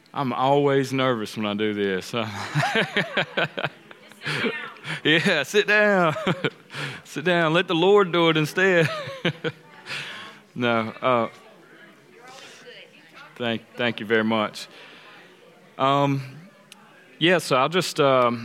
I'm always nervous when I do this. Yeah, sit down. Sit down. Let the Lord do it instead. No. Thank you very much. So I'll just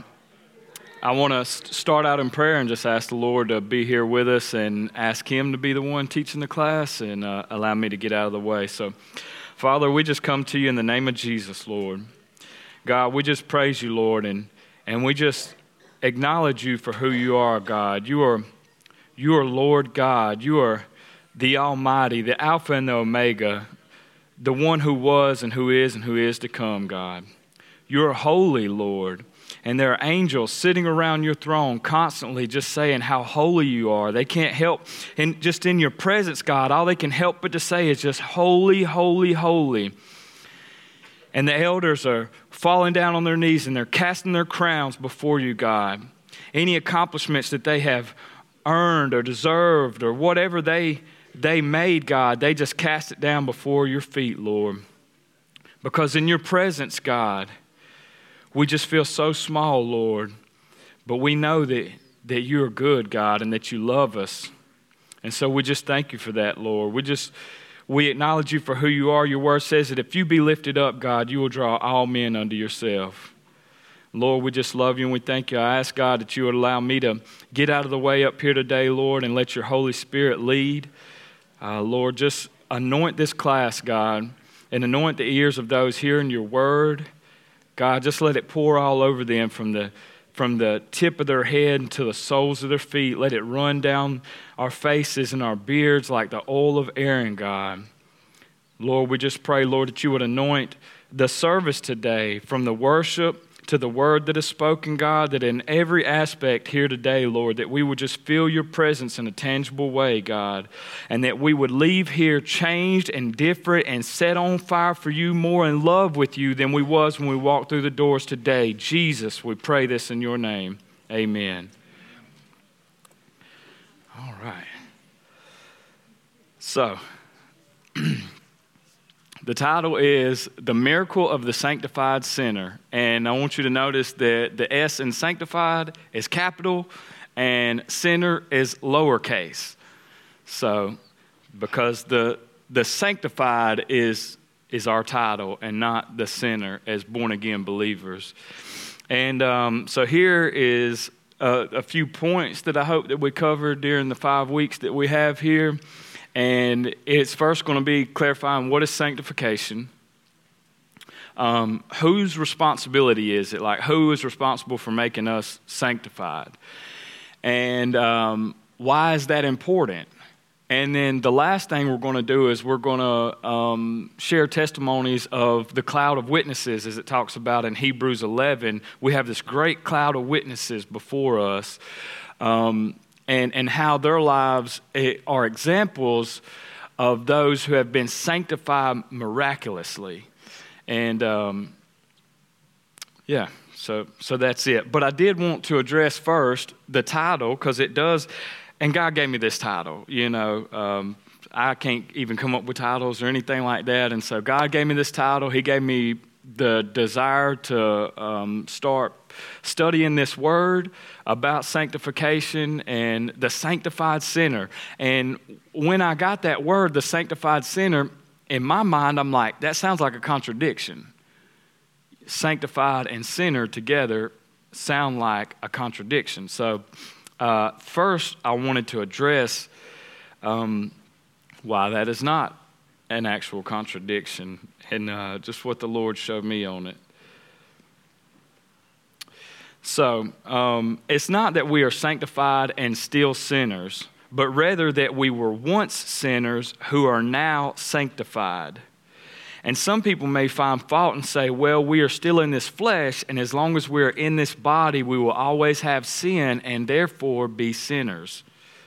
I want to start out in prayer and just ask the Lord to be here with us and ask Him to be the one teaching the class and allow me to get out of the way. So, Father, we just come to you in the name of Jesus, Lord. God, we just praise you, Lord, and we just acknowledge you for who you are, God. You are Lord God. You are the Almighty, the Alpha and the Omega, the one who was and who is to come, God. You are holy, Lord. And there are angels sitting around your throne constantly just saying how holy you are. They can't help, and just in your presence, God, all they can help but to say is just holy, holy, holy. And the elders are falling down on their knees and they're casting their crowns before you, God. Any accomplishments that they have earned or deserved or whatever they made, God, they just cast it down before your feet, Lord. Because in your presence, God, we just feel so small, Lord, but we know that you are good, God, and that you love us. And so we just thank you for that, Lord. We acknowledge you for who you are. Your word says that if you be lifted up, God, you will draw all men unto yourself. Lord, we just love you and we thank you. I ask, God, that you would allow me to get out of the way up here today, Lord, and let your Holy Spirit lead. Lord, just anoint this class, God, and anoint the ears of those hearing your word. God, just let it pour all over them from the tip of their head to the soles of their feet. Let it run down our faces and our beards like the oil of Aaron, God. Lord, we just pray, Lord, that you would anoint the service today from the worship to the word that is spoken, God, that in every aspect here today, Lord, that we would just feel your presence in a tangible way, God, and that we would leave here changed and different and set on fire for you, more in love with you than we was when we walked through the doors today. Jesus, we pray this in your name. Amen. All right. So, the title is The Miracle of the Sanctified Sinner. And I want you to notice that the S in sanctified is capital and sinner is lowercase. So, because the sanctified is our title and not the sinner as born-again believers. And so here is a few points that I hope that we cover during the 5 weeks that we have here. And it's first going to be clarifying what is sanctification, whose responsibility is it, like who is responsible for making us sanctified, and why is that important? And then the last thing we're going to do is we're going to share testimonies of the cloud of witnesses, as it talks about in Hebrews 11. We have this great cloud of witnesses before us. And how their lives are examples of those who have been sanctified miraculously. And so that's it. But I did want to address first the title, because it does, and God gave me this title. I can't even come up with titles or anything like that. And so God gave me this title. He gave me the desire to start studying this word about sanctification and the sanctified sinner. And when I got that word, the sanctified sinner, in my mind, I'm like, that sounds like a contradiction. Sanctified and sinner together sound like a contradiction. So first, I wanted to address why that is not an actual contradiction and just what the Lord showed me on it. So, it's not that we are sanctified and still sinners, but rather that we were once sinners who are now sanctified. And some people may find fault and say, well, we are still in this flesh, and as long as we're in this body, we will always have sin and therefore be sinners.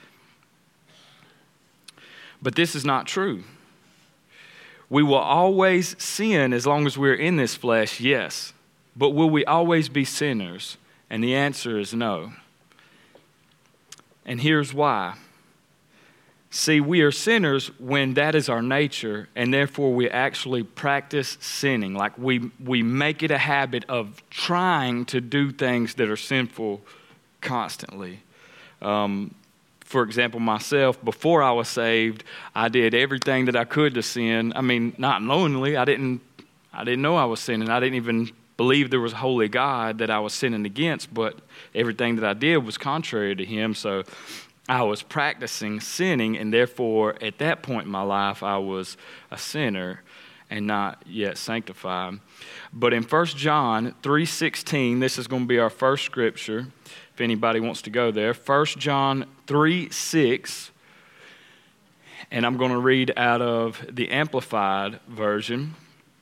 But this is not true. We will always sin as long as we're in this flesh, yes. But will we always be sinners? And the answer is no. And here's why. See, we are sinners when that is our nature, and therefore we actually practice sinning. Like we make it a habit of trying to do things that are sinful constantly. For example, myself, before I was saved, I did everything that I could to sin. I mean, not knowingly. I didn't know I was sinning. I didn't even believe there was a holy God that I was sinning against, but everything that I did was contrary to him. So I was practicing sinning, and therefore, at that point in my life, I was a sinner and not yet sanctified. But in 1 John 3:16, this is going to be our first scripture, if anybody wants to go there. 1 John 3:6, and I'm going to read out of the Amplified version.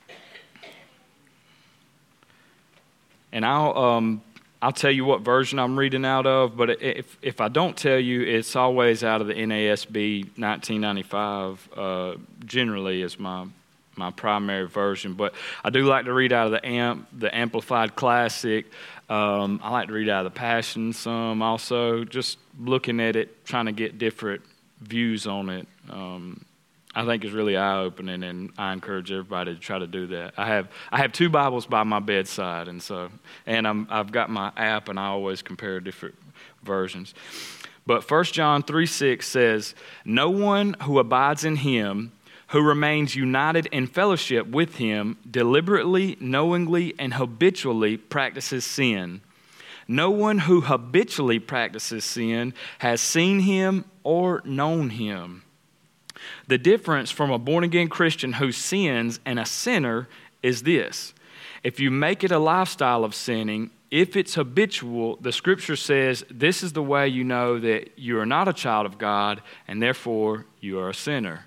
And I'll tell you what version I'm reading out of, but if I don't tell you, it's always out of the NASB 1995, generally is my primary version. But I do like to read out of the Amplified Classic. I like to read out of the Passion some also, just looking at it, trying to get different views on it. I think it's really eye-opening, and I encourage everybody to try to do that. I have 2 Bibles by my bedside, and I've got my app, and I always compare different versions. But 1 John 3:6 says, "No one who abides in him, who remains united in fellowship with him, deliberately, knowingly, and habitually practices sin. No one who habitually practices sin has seen him or known him." The difference from a born-again Christian who sins and a sinner is this. If you make it a lifestyle of sinning, if it's habitual, the Scripture says this is the way you know that you are not a child of God, and therefore you are a sinner.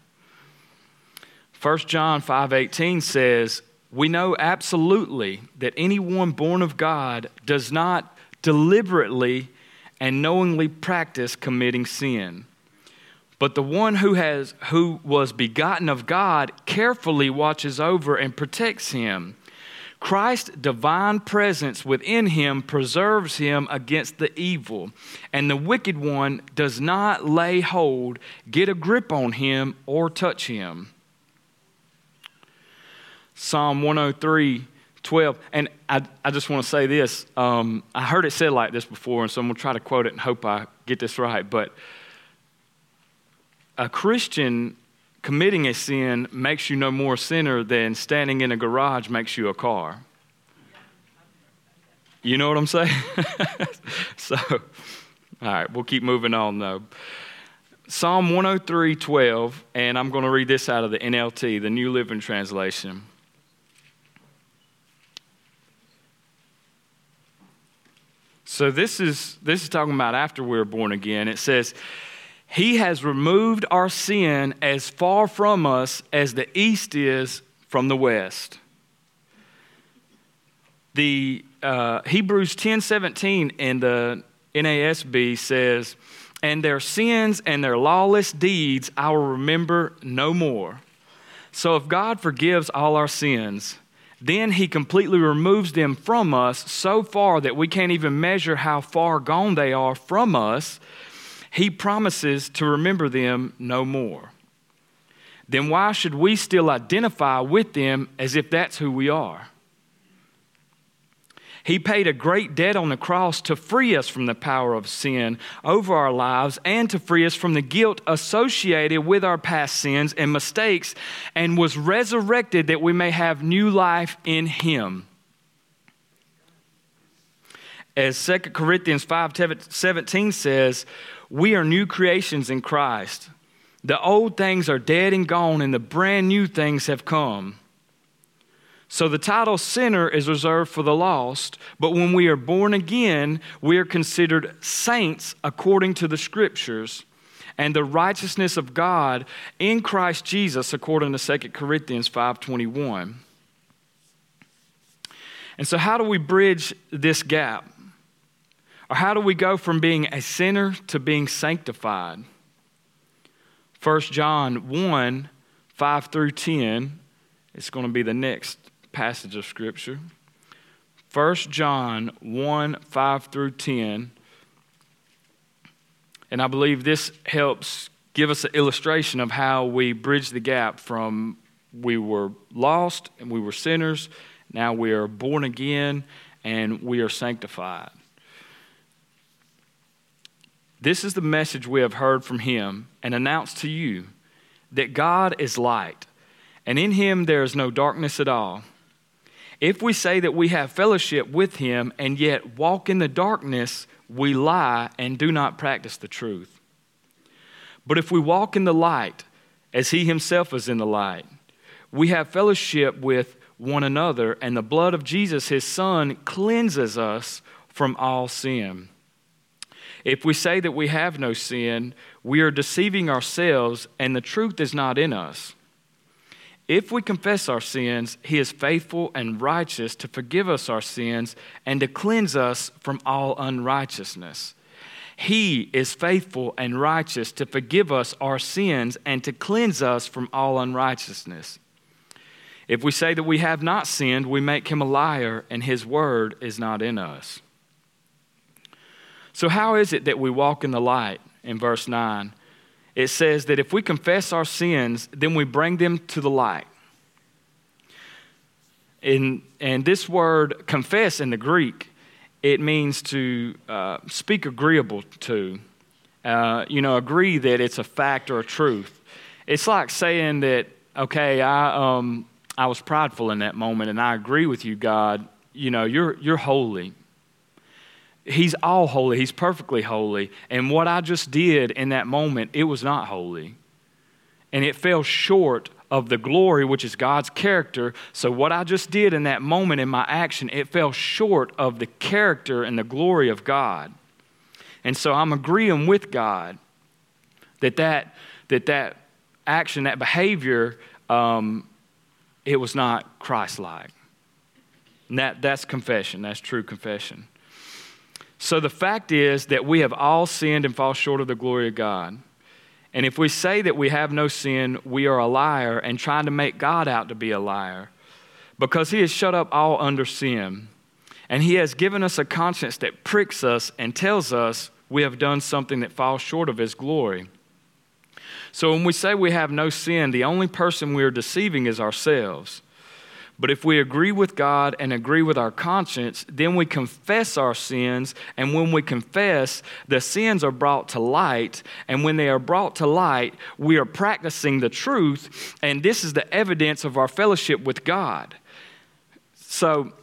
1 John 5:18 says, "We know absolutely that anyone born of God does not deliberately and knowingly practice committing sin. But the one who was begotten of God carefully watches over and protects him. Christ's divine presence within him preserves him against the evil, and the wicked one does not lay hold, get a grip on him, or touch him." Psalm 103:12, and I just want to say this. I heard it said like this before, and so I'm going to try to quote it and hope I get this right, but a Christian committing a sin makes you no more a sinner than standing in a garage makes you a car. You know what I'm saying? So, all right, we'll keep moving on though. Psalm 103:12, and I'm going to read this out of the NLT, the New Living Translation. So this is talking about after we're born again. It says, "He has removed our sin as far from us as the east is from the west." The Hebrews 10:17 in the NASB says, "And their sins and their lawless deeds I will remember no more." So if God forgives all our sins, then he completely removes them from us so far that we can't even measure how far gone they are from us. He promises to remember them no more. Then why should we still identify with them as if that's who we are? He paid a great debt on the cross to free us from the power of sin over our lives and to free us from the guilt associated with our past sins and mistakes, and was resurrected that we may have new life in him. As 2 Corinthians 5:17 says, we are new creations in Christ. The old things are dead and gone, and the brand new things have come. So the title sinner is reserved for the lost, but when we are born again, we are considered saints according to the Scriptures, and the righteousness of God in Christ Jesus according to 2 Corinthians 5:21. And so how do we bridge this gap? Or how do we go from being a sinner to being sanctified? 1 John 1:5-10 is going to be the next passage of Scripture. 1 John 1:5-10. And I believe this helps give us an illustration of how we bridge the gap from we were lost and we were sinners, now we are born again and we are sanctified. This is the message we have heard from him and announced to you, that God is light, and in him there is no darkness at all. If we say that we have fellowship with him and yet walk in the darkness, we lie and do not practice the truth. But if we walk in the light, as he himself is in the light, we have fellowship with one another, and the blood of Jesus, his Son, cleanses us from all sin. If we say that we have no sin, we are deceiving ourselves, and the truth is not in us. If we confess our sins, he is faithful and righteous to forgive us our sins and to cleanse us from all unrighteousness. He is faithful and righteous to forgive us our sins and to cleanse us from all unrighteousness. If we say that we have not sinned, we make him a liar, and his word is not in us. So how is it that we walk in the light? In verse 9, it says that if we confess our sins, then we bring them to the light. And this word confess in the Greek, it means to speak agreeable to. Agree that it's a fact or a truth. It's like saying that, okay, I was prideful in that moment, and I agree with you, God. You're holy. He's all holy. He's perfectly holy. And what I just did in that moment, it was not holy. And it fell short of the glory, which is God's character. So what I just did in that moment in my action, it fell short of the character and the glory of God. And so I'm agreeing with God that action, that behavior, it was not Christ-like. And that's confession. That's true confession. So the fact is that we have all sinned and fall short of the glory of God. And if we say that we have no sin, we are a liar and trying to make God out to be a liar, because he has shut up all under sin. And he has given us a conscience that pricks us and tells us we have done something that falls short of his glory. So when we say we have no sin, the only person we are deceiving is ourselves. But if we agree with God and agree with our conscience, then we confess our sins. And when we confess, the sins are brought to light. And when they are brought to light, we are practicing the truth. And this is the evidence of our fellowship with God. So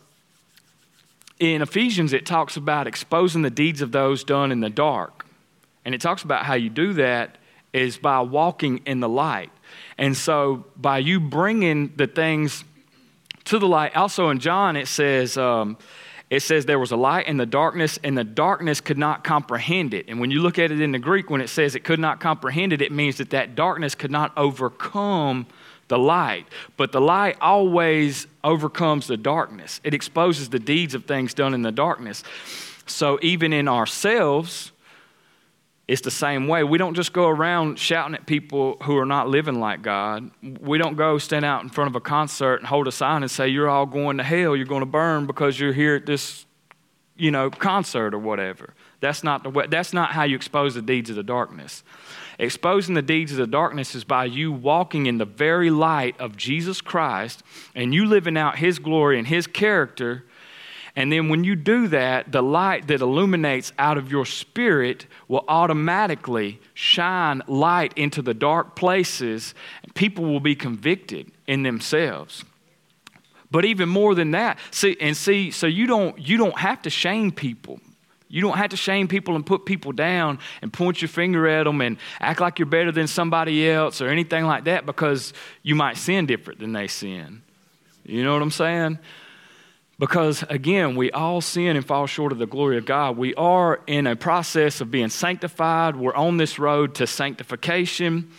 in Ephesians, it talks about exposing the deeds of those done in the dark. And it talks about how you do that is by walking in the light. And so by you bringing the things to the light. Also in John, it says there was a light in the darkness, and the darkness could not comprehend it. And when you look at it in the Greek, when it says it could not comprehend it, it means that darkness could not overcome the light. But the light always overcomes the darkness. It exposes the deeds of things done in the darkness. So even in ourselves, it's the same way. We don't just go around shouting at people who are not living like God. We don't go stand out in front of a concert and hold a sign and say, you're all going to hell, you're going to burn because you're here at this, concert or whatever. That's not the way. That's not how you expose the deeds of the darkness. Exposing the deeds of the darkness is by you walking in the very light of Jesus Christ and you living out his glory and his character. And then when you do that, the light that illuminates out of your spirit will automatically shine light into the dark places, and people will be convicted in themselves. But even more than that, so you don't have to shame people. You don't have to shame people and put people down and point your finger at them and act like you're better than somebody else or anything like that, because you might sin different than they sin. You know what I'm saying? Because, again, we all sin and fall short of the glory of God. We are in a process of being sanctified. We're on this road to sanctification.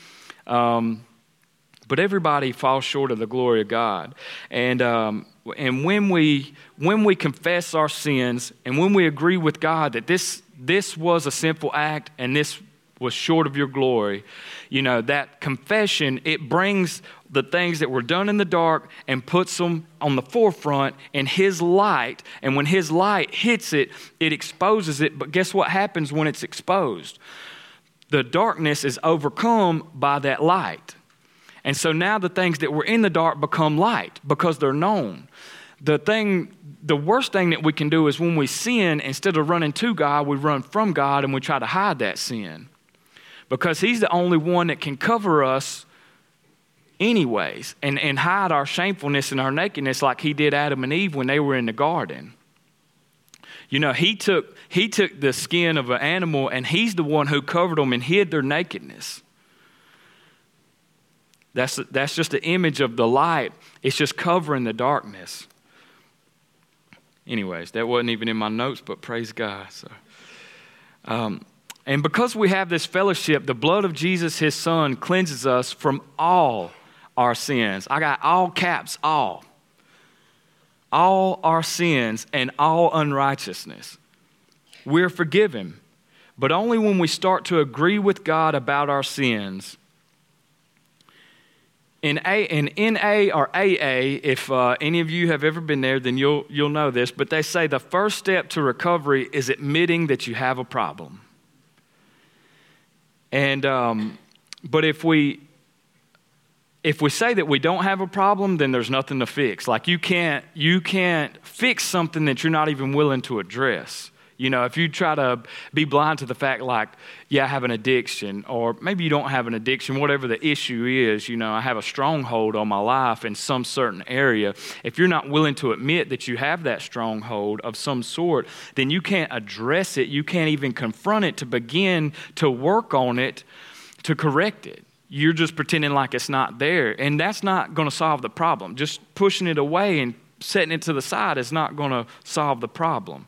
But everybody falls short of the glory of God. And when we confess our sins and when we agree with God that this was a sinful act and this was short of your glory, that confession, it brings the things that were done in the dark and puts them on the forefront in his light. And when his light hits it, it exposes it. But guess what happens when it's exposed? the darkness is overcome by that light. And so now the things that were in the dark become light because they're known. The worst thing that we can do is when we sin, instead of running to God, we run from God and we try to hide that sin. Because he's the only one that can cover us anyways and hide our shamefulness and our nakedness like he did Adam and Eve when they were in the garden. You know, he took the skin of an animal and he's the one who covered them and hid their nakedness. That's just the image of the light. It's just covering the darkness. Anyways, that wasn't even in my notes, but praise God. So, and because we have this fellowship, the blood of Jesus, his son, cleanses us from all our sins. I got all caps, all our sins and all unrighteousness. We're forgiven, but only when we start to agree with God about our sins. In NA or AA, if any of you have ever been there, then you'll know this, but they say the first step to recovery is admitting that you have a problem. And but if we say that we don't have a problem, then there's nothing to fix. Like you can't fix something that you're not even willing to address. You know, if you try to be blind to the fact like, yeah, I have an addiction, or maybe you don't have an addiction, whatever the issue is, you know, I have a stronghold on my life in some certain area. If you're not willing to admit that you have that stronghold of some sort, then you can't address it. You can't even confront it to begin to work on it, to correct it. You're just pretending like it's not there. And that's not going to solve the problem. Just pushing it away and setting it to the side is not going to solve the problem.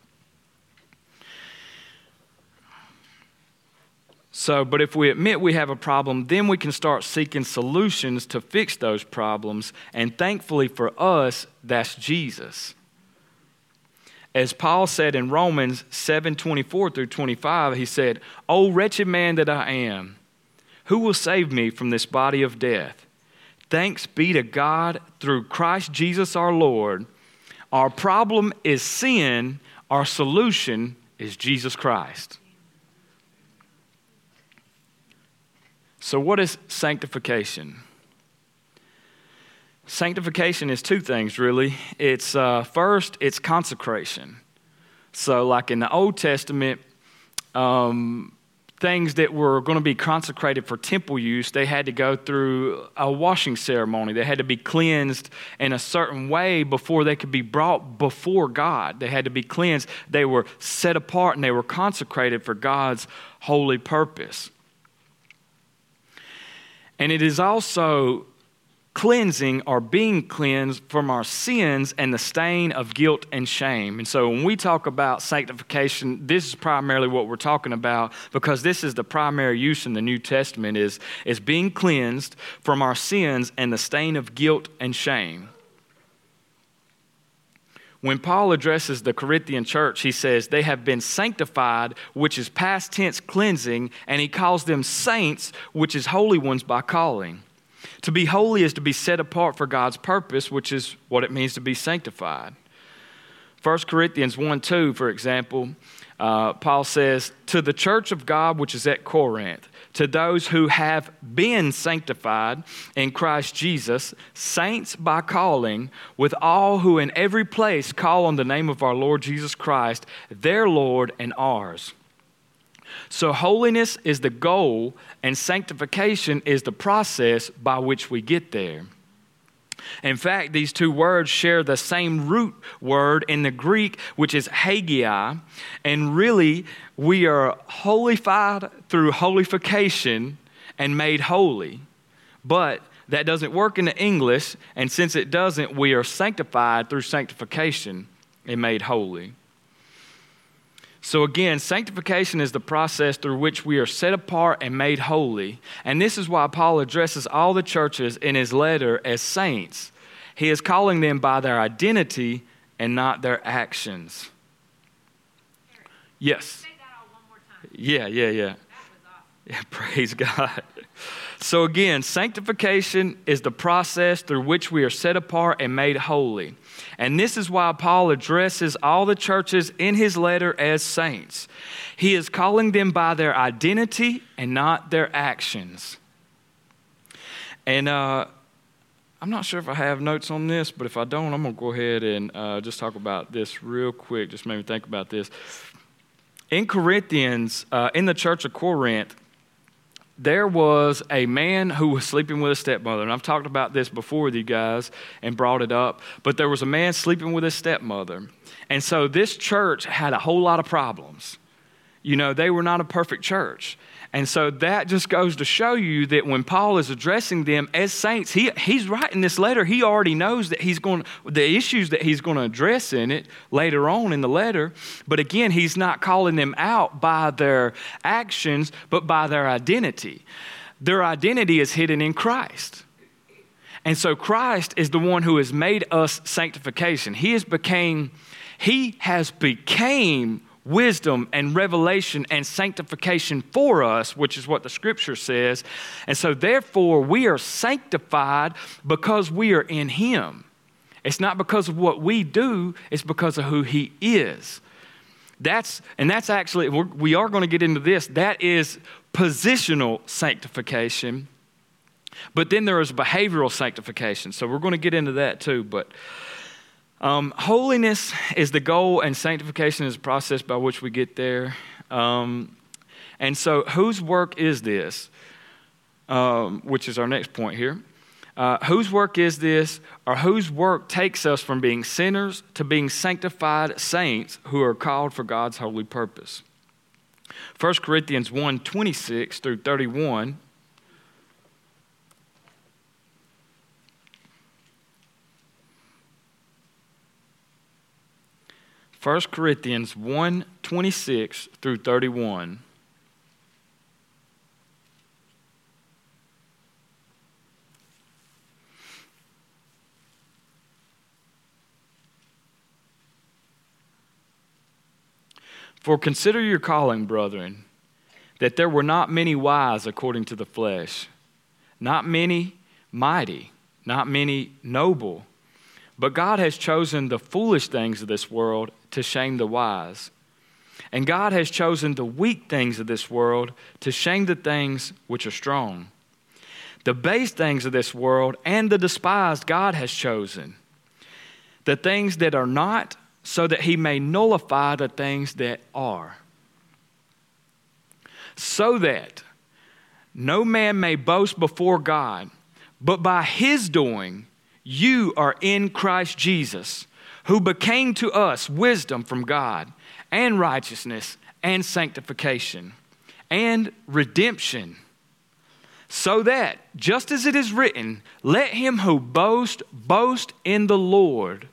So, but if we admit we have a problem, then we can start seeking solutions to fix those problems. And thankfully for us, that's Jesus. As Paul said in Romans 7:24-25, he said, "O wretched man that I am, who will save me from this body of death? Thanks be to God through Christ Jesus our Lord. Our problem is sin. Our solution is Jesus Christ." So what is sanctification? Sanctification is two things, really. It's first, it's consecration. So like in the Old Testament, things that were going to be consecrated for temple use, they had to go through a washing ceremony. They had to be cleansed in a certain way before they could be brought before God. They had to be cleansed. They were set apart and they were consecrated for God's holy purpose. And it is also cleansing or being cleansed from our sins and the stain of guilt and shame. And so when we talk about sanctification, this is primarily what we're talking about, because this is the primary use in the New Testament is being cleansed from our sins and the stain of guilt and shame. When Paul addresses the Corinthian church, he says they have been sanctified, which is past tense cleansing, and he calls them saints, which is holy ones by calling. To be holy is to be set apart for God's purpose, which is what it means to be sanctified. 1 Corinthians 1:2, for example, Paul says, "To the church of God which is at Corinth, to those who have been sanctified in Christ Jesus, saints by calling, with all who in every place call on the name of our Lord Jesus Christ, their Lord and ours." So holiness is the goal, and sanctification is the process by which we get there. In fact, these two words share the same root word in the Greek, which is hagioi, and really we are holified through holification and made holy. But that doesn't work in the English, and since it doesn't, we are sanctified through sanctification and made holy. So again, sanctification is the process through which we are set apart and made holy. And this is why Paul addresses all the churches in his letter as saints. He is calling them by their identity and not their actions. Yes. Say that all one more time. Yeah. That was awesome. Yeah, praise God. So again, sanctification is the process through which we are set apart and made holy. And this is why Paul addresses all the churches in his letter as saints. He is calling them by their identity and not their actions. And I'm not sure if I have notes on this, but if I don't, I'm going to go ahead and just talk about this real quick. Just made me think about this. In Corinthians, in the church of Corinth, there was a man who was sleeping with a stepmother. And I've talked about this before with you guys and brought it up. But there was a man sleeping with his stepmother. And so this church had a whole lot of problems. You know, they were not a perfect church. And so that just goes to show you that when Paul is addressing them as saints, he's writing this letter. He already knows that the issues that he's going to address in it later on in the letter. But again, he's not calling them out by their actions, but by their identity. Their identity is hidden in Christ. And so Christ is the one who has made us sanctification. He has became wisdom and revelation and sanctification for us, which is what the scripture says. And so therefore we are sanctified because we are in him. It's not because of what we do, it's because of who he is. That's actually, we are going to get into this. That is positional sanctification. But then there is behavioral sanctification. So we're going to get into that too. But holiness is the goal, and sanctification is the process by which we get there. And so whose work is this? Which is our next point here. Whose work is this, or whose work takes us from being sinners to being sanctified saints who are called for God's holy purpose? 1 Corinthians 1:26 through 31. 1 Corinthians 1:26 through 31. For consider your calling, brethren, that there were not many wise according to the flesh, not many mighty, not many noble. But God has chosen the foolish things of this world to shame the wise. And God has chosen the weak things of this world to shame the things which are strong. The base things of this world and the despised God has chosen. The things that are not, so that he may nullify the things that are. So that no man may boast before God, but by his doing you are in Christ Jesus, who became to us wisdom from God, and righteousness, and sanctification, and redemption. So that, just as it is written, let him who boast, boast in the Lord.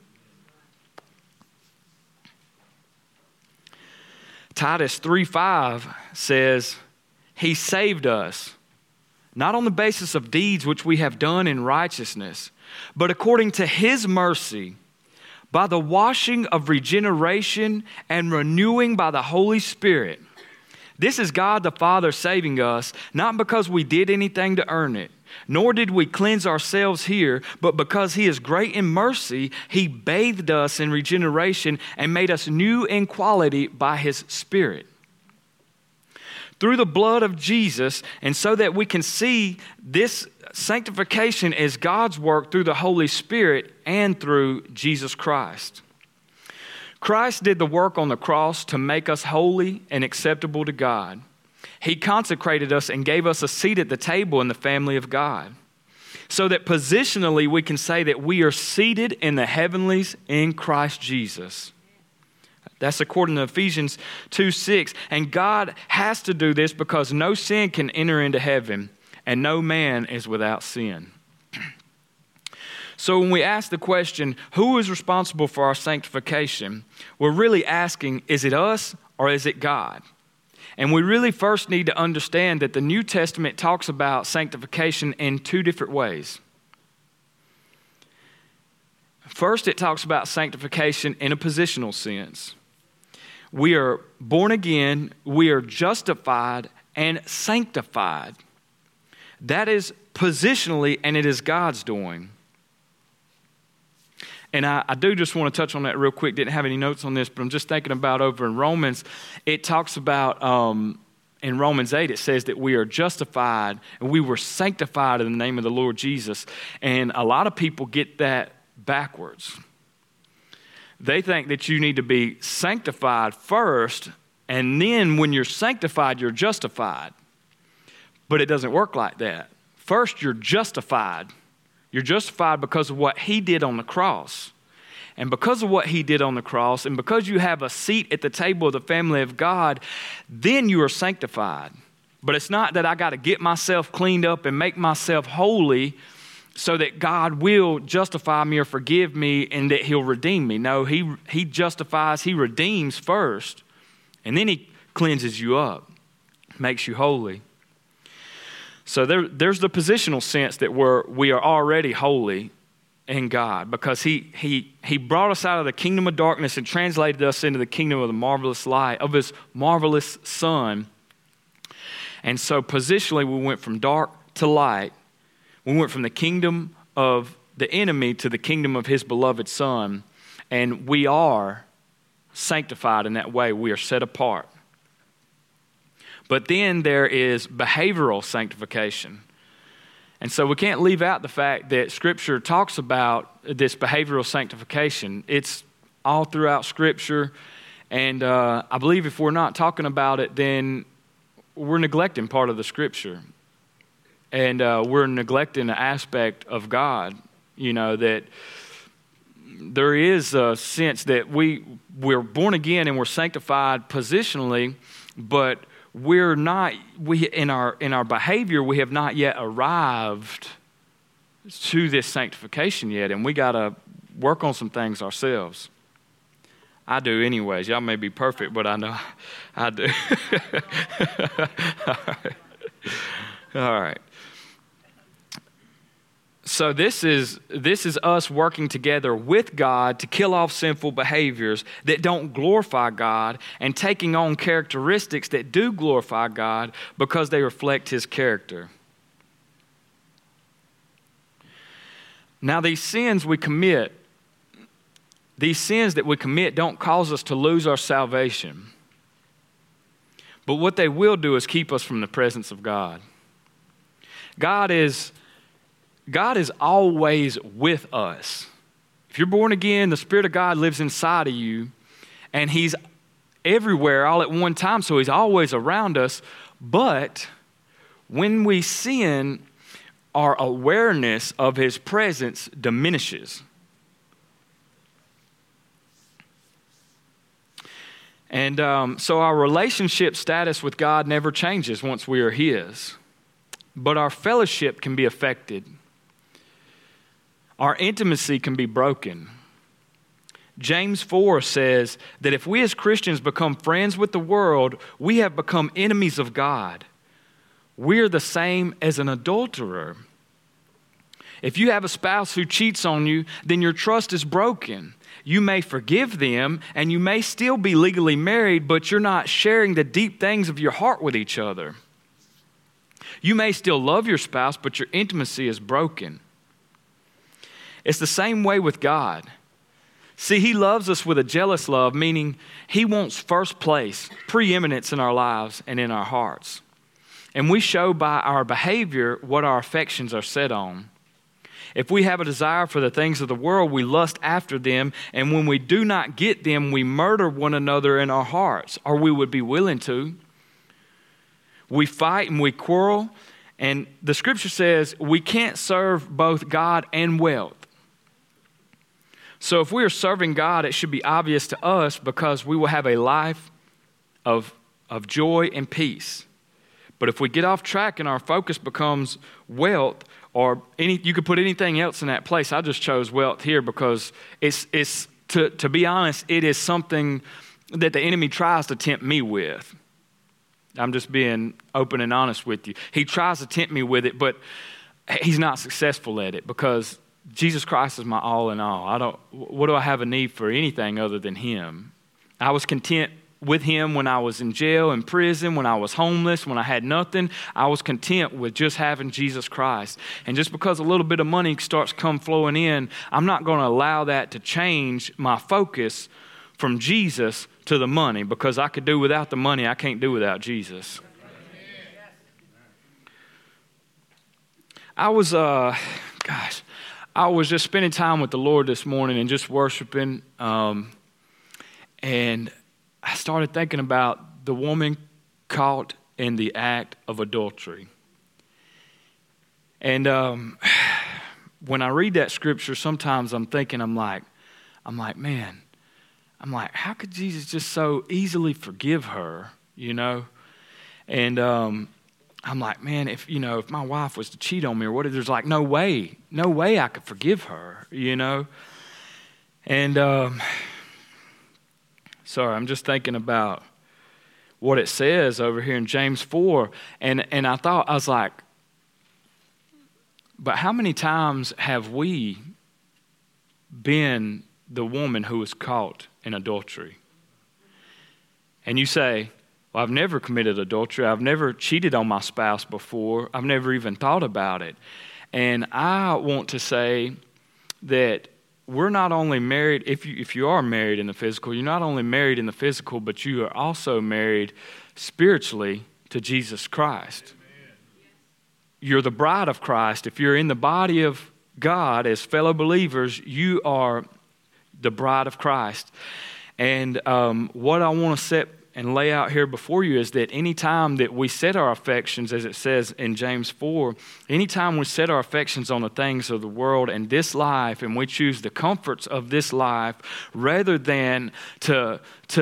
Titus 3:5 says, he saved us, not on the basis of deeds which we have done in righteousness, but according to his mercy, by the washing of regeneration and renewing by the Holy Spirit. This is God the Father saving us, not because we did anything to earn it, nor did we cleanse ourselves here, but because he is great in mercy, he bathed us in regeneration and made us new in quality by his Spirit. Through the blood of Jesus, and so that we can see this sanctification is God's work through the Holy Spirit and through Jesus Christ. Christ did the work on the cross to make us holy and acceptable to God. He consecrated us and gave us a seat at the table in the family of God, so that positionally we can say that we are seated in the heavenlies in Christ Jesus. That's according to Ephesians 2:6. And God has to do this because no sin can enter into heaven, and no man is without sin. So when we ask the question, who is responsible for our sanctification, we're really asking, is it us or is it God? And we really first need to understand that the New Testament talks about sanctification in two different ways. First, it talks about sanctification in a positional sense. We are born again, we are justified and sanctified. That is positionally, and it is God's doing. And I do just want to touch on that real quick. Didn't have any notes on this, but I'm just thinking about over in Romans. It talks about, in Romans 8, it says that we are justified and we were sanctified in the name of the Lord Jesus. And a lot of people get that backwards. They think that you need to be sanctified first, and then when you're sanctified, you're justified. But it doesn't work like that. First, you're justified. You're justified because of what he did on the cross. And because of what he did on the cross, and because you have a seat at the table of the family of God, then you are sanctified. But it's not that I got to get myself cleaned up and make myself holy so that God will justify me or forgive me and that he'll redeem me. No, he justifies, he redeems first, and then he cleanses you up, makes you holy. So there's the positional sense that we are already holy in God because he brought us out of the kingdom of darkness and translated us into the kingdom of the marvelous light of his marvelous Son. And so positionally, we went from dark to light. We went from the kingdom of the enemy to the kingdom of his beloved Son. And we are sanctified in that way. We are set apart. But then there is behavioral sanctification. And so we can't leave out the fact that Scripture talks about this behavioral sanctification. It's all throughout Scripture. And I believe if we're not talking about it, then we're neglecting part of the Scripture. And we're neglecting an aspect of God, that there is a sense that we're born again and we're sanctified positionally, but we're not, in our behavior, we have not yet arrived to this sanctification yet, and we got to work on some things ourselves. I do anyways. Y'all may be perfect, but I know I do. All right. So this is us working together with God to kill off sinful behaviors that don't glorify God and taking on characteristics that do glorify God because they reflect his character. Now these sins that we commit don't cause us to lose our salvation. But what they will do is keep us from the presence of God. God is always with us. If you're born again, the Spirit of God lives inside of you, and he's everywhere all at one time, so he's always around us. But when we sin, our awareness of his presence diminishes. And so our relationship status with God never changes once we are his. But our fellowship can be affected. Our intimacy can be broken. James 4 says that if we as Christians become friends with the world, we have become enemies of God. We're the same as an adulterer. If you have a spouse who cheats on you, then your trust is broken. You may forgive them and you may still be legally married, but you're not sharing the deep things of your heart with each other. You may still love your spouse, but your intimacy is broken. It's the same way with God. See, he loves us with a jealous love, meaning he wants first place, preeminence in our lives and in our hearts. And we show by our behavior what our affections are set on. If we have a desire for the things of the world, we lust after them, and when we do not get them, we murder one another in our hearts, or we would be willing to. We fight and we quarrel, and the Scripture says we can't serve both God and wealth. So if we are serving God, it should be obvious to us because we will have a life of joy and peace. But if we get off track and our focus becomes wealth, or you could put anything else in that place. I just chose wealth here because it's to be honest, it is something that the enemy tries to tempt me with. I'm just being open and honest with you. He tries to tempt me with it, but he's not successful at it because Jesus Christ is my all in all. What do I have a need for anything other than him? I was content with him when I was in jail, in prison, when I was homeless, when I had nothing. I was content with just having Jesus Christ. And just because a little bit of money starts come flowing in, I'm not going to allow that to change my focus from Jesus to the money, because I could do without the money. I can't do without Jesus. I was just spending time with the Lord this morning and just worshiping, and I started thinking about the woman caught in the act of adultery. And when I read that scripture, sometimes I'm like, man, how could Jesus just so easily forgive her, you know? And I'm like, man, if my wife was to cheat on me or whatever, there's like no way I could forgive her, you know? And sorry, I'm just thinking about what it says over here in James 4. And I was like, but how many times have we been the woman who was caught in adultery? And you say, well, I've never committed adultery. I've never cheated on my spouse before. I've never even thought about it. And I want to say that we're not only married, if you are married in the physical, you're not only married in the physical, but you are also married spiritually to Jesus Christ. Amen. You're the bride of Christ. If you're in the body of God as fellow believers, you are the bride of Christ. And what I want to set and lay out here before you is that anytime that we set our affections, as it says in James 4, anytime we set our affections on the things of the world and this life, and we choose the comforts of this life rather than to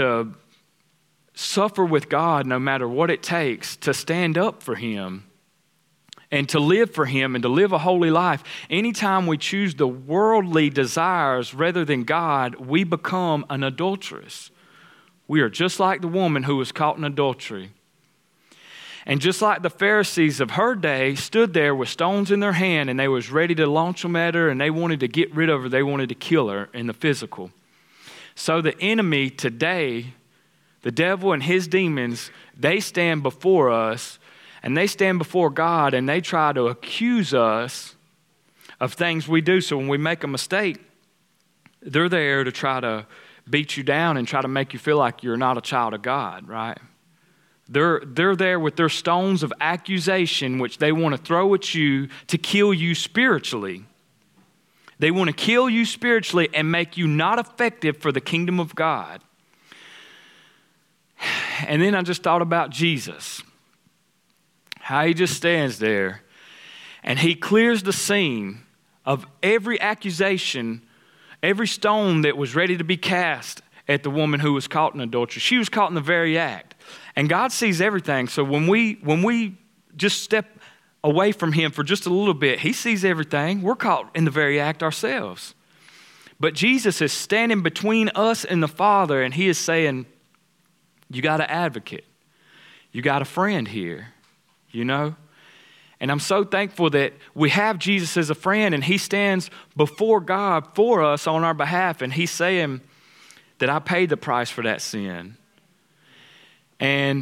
suffer with God no matter what it takes to stand up for Him and to live for Him and to live a holy life, anytime we choose the worldly desires rather than God, we become an adulteress. We are just like the woman who was caught in adultery. And just like the Pharisees of her day stood there with stones in their hand and they was ready to launch them at her and they wanted to get rid of her, they wanted to kill her in the physical. So the enemy today, the devil and his demons, they stand before us and they stand before God and they try to accuse us of things we do. So when we make a mistake, they're there to try to beat you down and try to make you feel like you're not a child of God, right? They're there with their stones of accusation, which they want to throw at you to kill you spiritually. They want to kill you spiritually and make you not effective for the kingdom of God. And then I just thought about Jesus, how He just stands there and He clears the scene of every accusation, every stone that was ready to be cast at the woman who was caught in adultery. She was caught in the very act. And God sees everything. So when we just step away from Him for just a little bit, He sees everything. We're caught in the very act ourselves. But Jesus is standing between us and the Father, and He is saying, you got an advocate. You got a friend here, you know? And I'm so thankful that we have Jesus as a friend and He stands before God for us on our behalf. And He's saying that I paid the price for that sin. And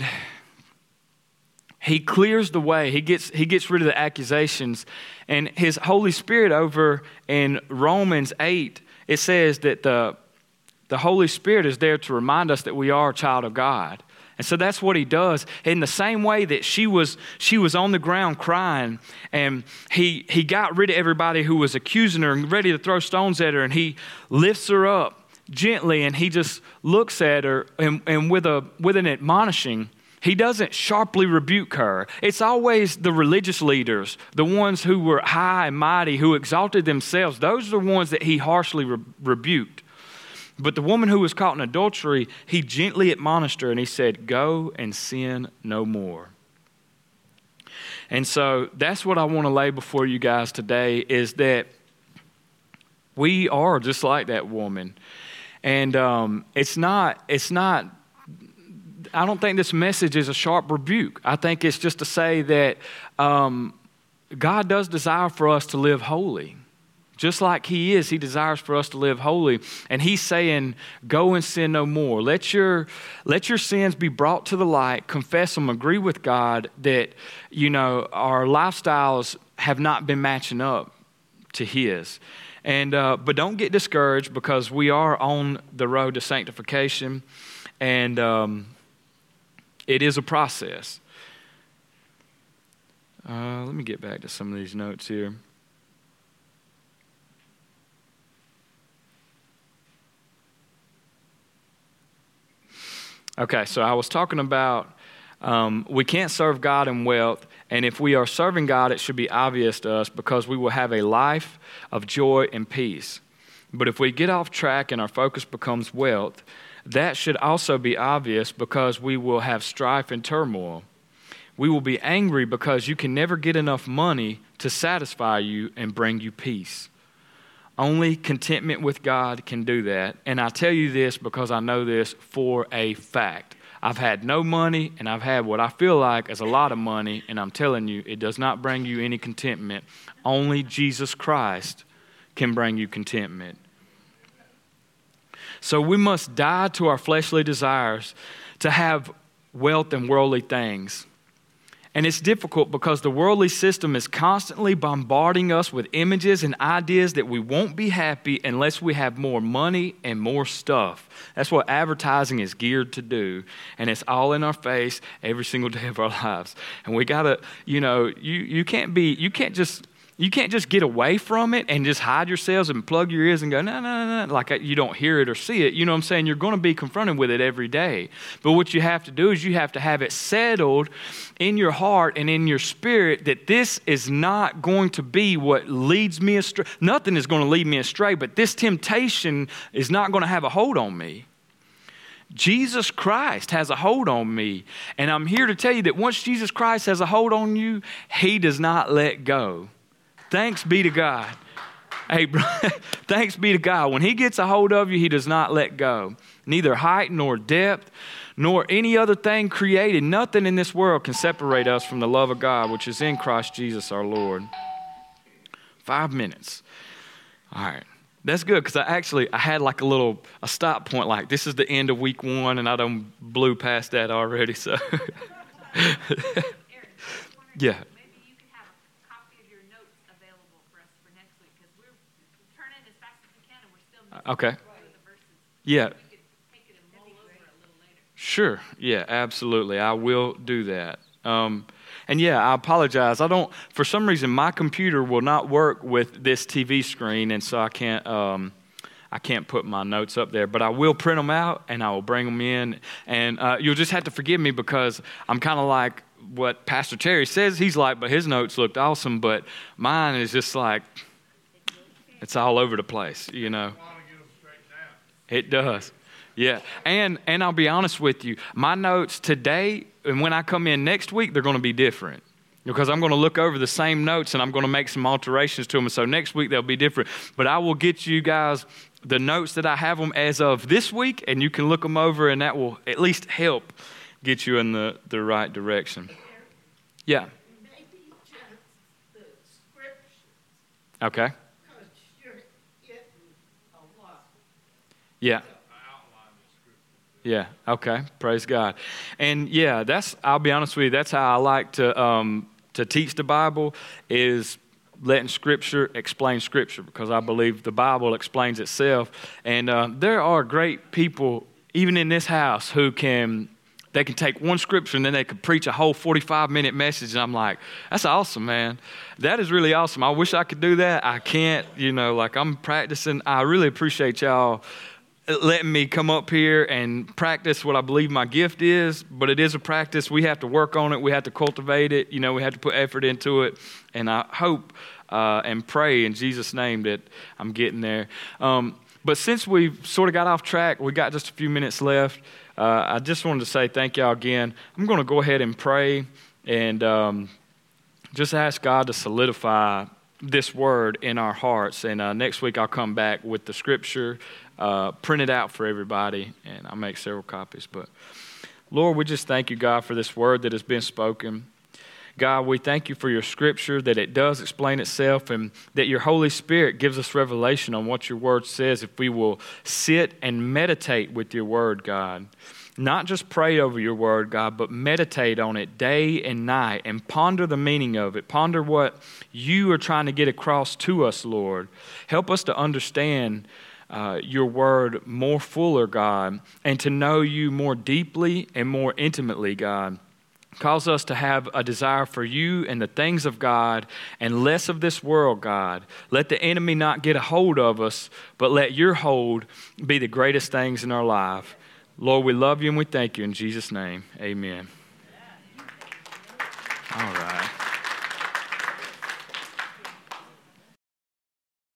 He clears the way. He gets rid of the accusations. And His Holy Spirit over in Romans 8, it says that the Holy Spirit is there to remind us that we are a child of God. And so that's what He does. In the same way that she was on the ground crying, and he got rid of everybody who was accusing her and ready to throw stones at her, and He lifts her up gently and He just looks at her and with an admonishing. He doesn't sharply rebuke her. It's always the religious leaders, the ones who were high and mighty, who exalted themselves. Those are the ones that He harshly rebuked. But the woman who was caught in adultery, He gently admonished her and He said, go and sin no more. And so that's what I want to lay before you guys today, is that we are just like that woman. And it's not, I don't think this message is a sharp rebuke. I think it's just to say that God does desire for us to live holy, Just like he is, he desires for us to live holy. And he's saying, go and sin no more. Let your sins be brought to the light, confess them, agree with God that, our lifestyles have not been matching up to his. And but don't get discouraged, because we are on the road to sanctification, and it is a process. Let me get back to some of these notes here. Okay, so I was talking about we can't serve God in wealth, and if we are serving God, it should be obvious to us, because we will have a life of joy and peace. But if we get off track and our focus becomes wealth, that should also be obvious, because we will have strife and turmoil. We will be angry because you can never get enough money to satisfy you and bring you peace. Only contentment with God can do that. And I tell you this because I know this for a fact. I've had no money, and I've had what I feel like is a lot of money, and I'm telling you, it does not bring you any contentment. Only Jesus Christ can bring you contentment. So we must die to our fleshly desires to have wealth and worldly things. And it's difficult because the worldly system is constantly bombarding us with images and ideas that we won't be happy unless we have more money and more stuff. That's what advertising is geared to do. And it's all in our face every single day of our lives. And we got to, you can't just get away from it and just hide yourselves and plug your ears and go, no, like you don't hear it or see it. You know what I'm saying? You're going to be confronted with it every day. But what you have to do is you have to have it settled in your heart and in your spirit that this is not going to be what leads me astray. Nothing is going to lead me astray, but this temptation is not going to have a hold on me. Jesus Christ has a hold on me. And I'm here to tell you that once Jesus Christ has a hold on you, he does not let go. Thanks be to God. Hey, bro, thanks be to God. When he gets a hold of you, he does not let go. Neither height nor depth nor any other thing created, nothing in this world can separate us from the love of God, which is in Christ Jesus our Lord. 5 minutes. All right. That's good, because I had like a stop point, like this is the end of week 1, and I done blew past that already, so. Yeah. Okay. Yeah. Sure. Yeah, absolutely. I will do that. And yeah, I apologize. For some reason, my computer will not work with this TV screen, and so I can't put my notes up there, but I will print them out and I will bring them in. And you'll just have to forgive me, because I'm kind of like what Pastor Terry says he's like, but his notes looked awesome, but mine is just like, it's all over the place, It does. Yeah. And I'll be honest with you, my notes today and when I come in next week, they're going to be different, because I'm going to look over the same notes and I'm going to make some alterations to them. So next week they'll be different. But I will get you guys the notes that I have them as of this week, and you can look them over, and that will at least help get you in the right direction. Yeah. Maybe just the scriptures. Okay. Because you're getting a lot. Yeah. Yeah, okay, praise God. And yeah, I'll be honest with you, that's how I like to teach the Bible, is letting Scripture explain Scripture, because I believe the Bible explains itself. And there are great people, even in this house, they can take one Scripture and then they could preach a whole 45-minute message. And I'm like, that's awesome, man. That is really awesome. I wish I could do that. I can't, I'm practicing. I really appreciate y'all letting me come up here and practice what I believe my gift is, but it is a practice. We have to work on it. We have to cultivate it. We have to put effort into it. And I hope and pray in Jesus' name that I'm getting there. But since we've sort of got off track, we got just a few minutes left. I just wanted to say thank y'all again. I'm going to go ahead and pray and just ask God to solidify this word in our hearts. And next week I'll come back with the scripture printed out for everybody, and I'll make several copies. But Lord, we just thank you, God, for this word that has been spoken. God, we thank you for your scripture, that it does explain itself, and that your Holy Spirit gives us revelation on what your word says if we will sit and meditate with your word, God. Not just pray over your word, God, but meditate on it day and night and ponder the meaning of it. Ponder what you are trying to get across to us, Lord. Help us to understand your word more fuller, God, and to know you more deeply and more intimately, God. Cause us to have a desire for you and the things of God and less of this world, God. Let the enemy not get a hold of us, but let your hold be the greatest things in our life. Lord, we love you and we thank you in Jesus' name. Amen. All right.